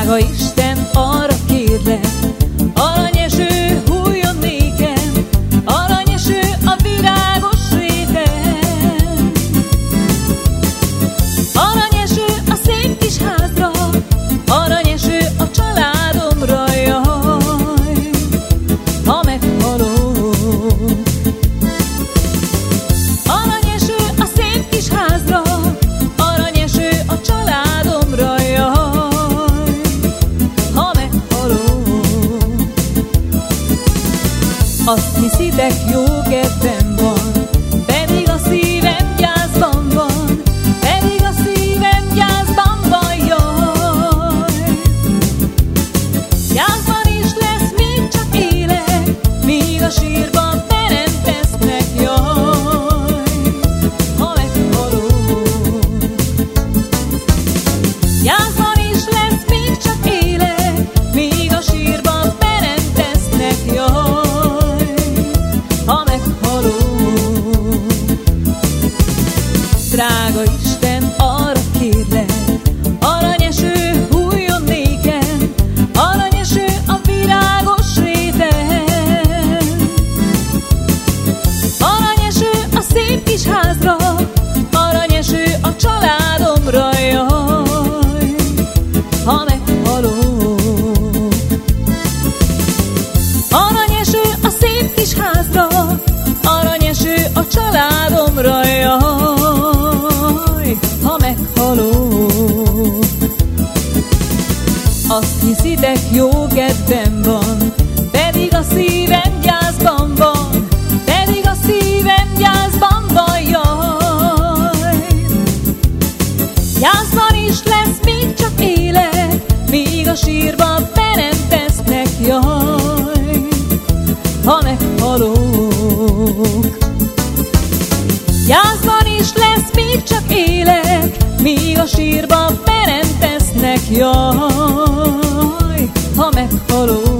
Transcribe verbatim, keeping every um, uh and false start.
Drága Isten, arra kérlek, aranyeső hulljon nékem, aranyeső a virágos réten. Aranyeső a szép kis házra, aranyeső a családomra, jaj, ha meghalok. Aranyeső a szép kis házra, aranyeső a családomra, jaj, ha meghalok. Azt hiszitek, jó kedvem van, pedig a szívem gyászban van, pedig a szívem gyászban van, jaj. Gyászban is lesz, még csak élek, míg a sírban perem tesznek, jaj, ha meghalok. Gyászban is lesz, még csak élek, míg a sírban perem tesznek, jaj, ha meghalok. Drága Isten, arra kérlek, aranyeső hulljon nékem, aranyeső a virágos réten. Aranyeső a szép kis házra, aranyeső a családomra, jaj, ha meghalok. Aranyeső a szép kis házra, aranyeső a családomra, jaj, ha meghalok. Azt hiszitek, jó kedvem van, pedig a szívem gyászban van, pedig a szívem gyászban van, jaj. Gyászban is lesz, még csak élek, míg a sírban perem tesznek, jaj, ha meghalok. Gyászban is lesz, még csak élek, míg a sírban perem tesznek, jaj, ha meghalok.